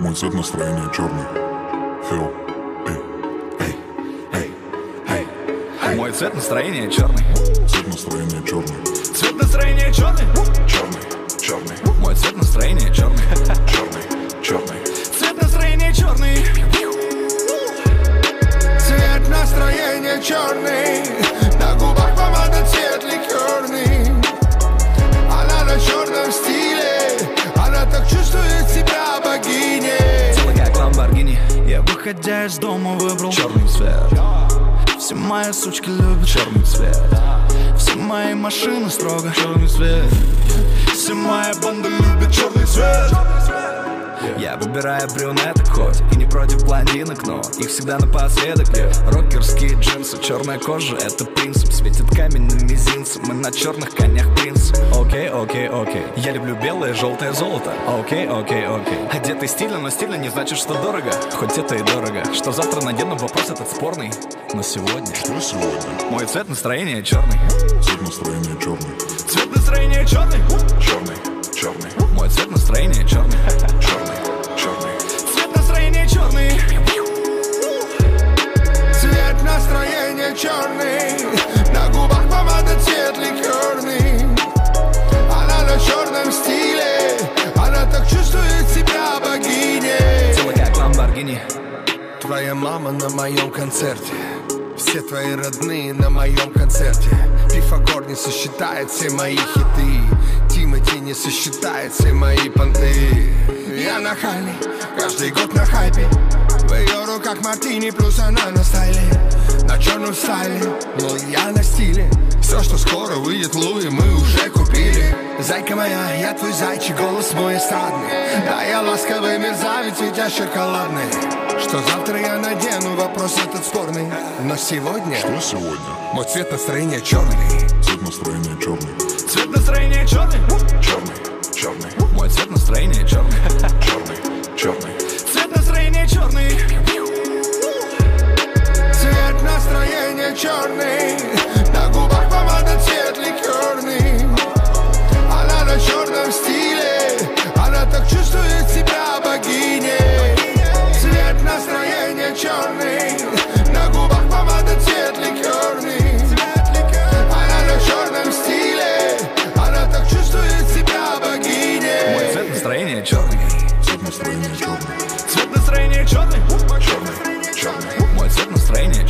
Мой цвет настроения черный. Фил. Эй, эй, эй, эй. Мой цвет настроения черный. Цвет настроения черный. Цвет настроения черный. Черный, черный. Мой цвет настроения черный. Черный, черный. Цвет настроения черный. Цвет настроения черный. На губах помада, цвет ликерный. Она на черном стиле. Она так чувствует себя богиней. Тело как Ламборгини. Я, выходя из дома, выбрал черный цвет. Все мои сучки любят черный цвет. Все мои машины строго черный цвет. Все мои банды любят черный цвет. Я выбираю брюнеток хоть и не против блондинок, но их всегда напоследок. Рокерские джинсы, черная кожа, это принцип. Светит камень на мизинце, мы на черных конях принцы. Окей, окей, окей. Я люблю белое, желтое золото. Окей, окей, окей. Одетый стильно, но стильно не значит, что дорого. Хоть это и дорого. Что завтра надену, вопрос этот спорный. Но сегодня... Что сегодня? Мой цвет настроения черный. Цвет настроения черный. Цвет настроения черный. Черный, черный. Мой цвет настроения черный. Черный, черный. Цвет настроения черный. Цвет настроения черный. На губах помада, цвет ликерный. Она на черном стиле. Она так чувствует себя богиней. Тело как Ламборгини. Твоя мама на моем концерте. Все твои родные на моем концерте. Пифагор не сосчитает все мои хиты. Тимати не сосчитает все мои понты. Я нахальный, каждый год на хайпе. В ее руках мартини, плюс она на стайле. На черном стайле, но я на стиле. Все, что скоро выйдет, Луи, мы уже купили. Зайка моя, я твой зайчик, голос мой эстрадный. Да, я ласковый мерзавец, ведь я шоколадный. Что завтра я надену, вопрос этот спорный. Но сегодня... Что сегодня? Мой цвет настроения черный. Цвет настроения черный. Цвет настроения черный. Черный, черный. Мой цвет настроения черный. Черный, черный. Цвет настроения черный. Цвет настроения черный. На губах помада, цвет ликерный. Она на черном стиле. Она так чувствует себя богиней. Цвет настроения черный. На губах помада, цвет ликерный. Она на черном стиле. Она так чувствует себя богиней. Мой цвет настроения черный. Цвет настроения черный. Цвет настроения черный. Черный, черный. Мой цвет настроения